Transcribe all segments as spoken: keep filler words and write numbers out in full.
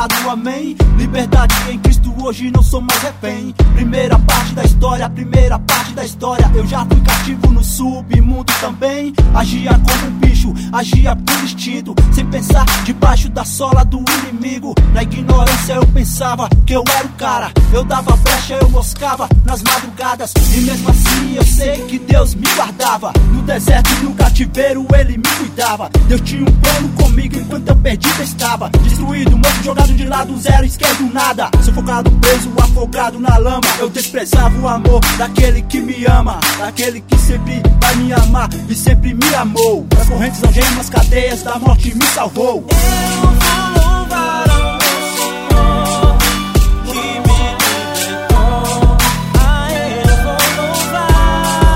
libertado, amém. Liberdade em Cristo, hoje não sou mais refém. Primeira parte da história, primeira parte da história. Eu já fui cativo no submundo também. Agia como um bicho, agia por instinto, sem pensar debaixo da sola do inimigo. Na ignorância eu pensava que eu era o cara. Eu dava brecha, eu moscava nas madrugadas. E mesmo assim eu sei que Deus me guardava. No deserto e no cativeiro ele me cuidava. Deus tinha um plano comigo enquanto eu perdido estava. Destruído, morto, jogado de lado, zero, esquerdo, nada. Sufocado, preso, afogado na lama. Eu desprezava o amor daquele que me ama, daquele que sempre vai me amar e sempre me amou. Das correntes, algemas, cadeias da morte me salvou. Eu vou louvar ao meu Senhor que me libertou. Ah, eu vou louvar.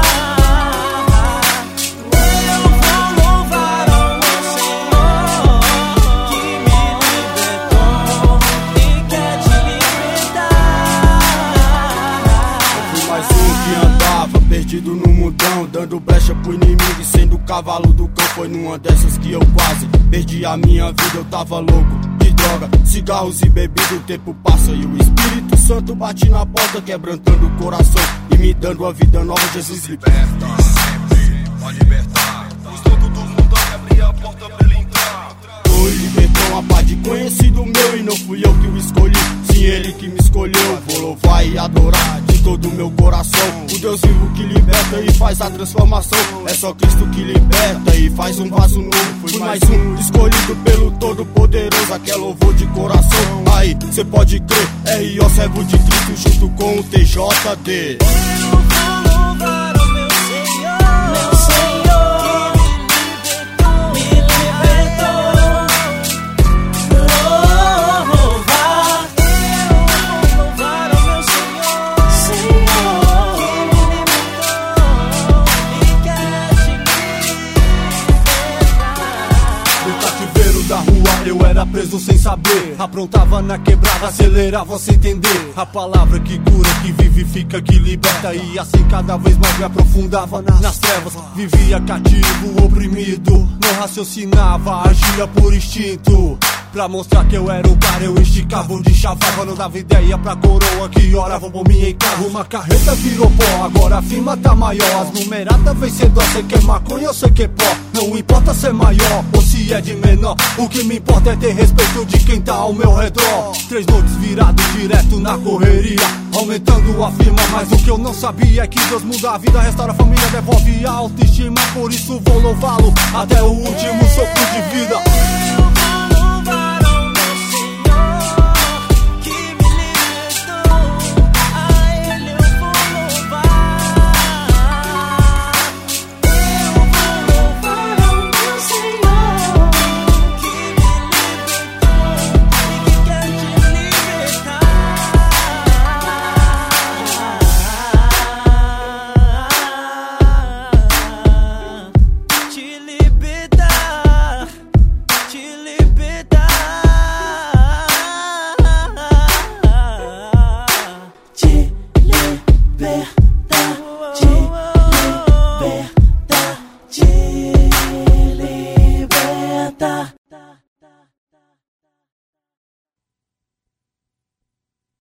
Eu vou louvar ao meu Senhor que me libertou e quer te libertar. Eu fui mais um que andava perdido no mundão, dando brecha pro inimigo e sendo cavalo do cão. Foi numa dessas que eu quase perdi a minha vida. Eu tava louco de droga, cigarros e bebida. O tempo passa e o Espírito Santo bate na porta, quebrantando o coração e me dando a vida nova. Jesus liberta, sempre pode libertar. Os loucos do mundo abrem a porta pra ele entrar. Foi libertão, a paz de conhecido meu, e não fui eu que o escolhi, sim ele que me escolheu. Vou louvar e adorar de todo o meu coração o Deus vivo que liberta e faz a transformação. É só Cristo que liberta e faz um vaso novo. Fui mais um escolhido pelo Todo-Poderoso, aquele louvor de coração. Aí, cê pode crer, R O servo de Cristo junto com o T J D. Eu vou louvar ao meu Senhor, meu Senhor que me libertou, me libertou. Louvar, eu vou louvar ao meu Senhor, Senhor que me libertou e quer te libertar. No cativeiro da rua eu era preso sem saber. Aprontava na quebrada, acelerava sem entender. A palavra que cura, que vivifica, que liberta. E assim cada vez mais me aprofundava nas trevas. Vivia cativo, oprimido, não raciocinava, agia por instinto. Pra mostrar que eu era o cara, eu esticava onde chavava. Não dava ideia pra coroa, que hora vou por mim em carro. Uma carreta virou pó, agora a firma tá maior. As numeradas vencedor, sei que é maconha ou sei que é pó. Não importa se é maior ou se é de menor, o que me importa é ter respeito de quem tá ao meu redor. Três noites virado direto na correria, aumentando a firma, mas o que eu não sabia é que Deus muda a vida, restaura a família, devolve a autoestima. Por isso vou louvá-lo até o último sopro de vida. Te libertar.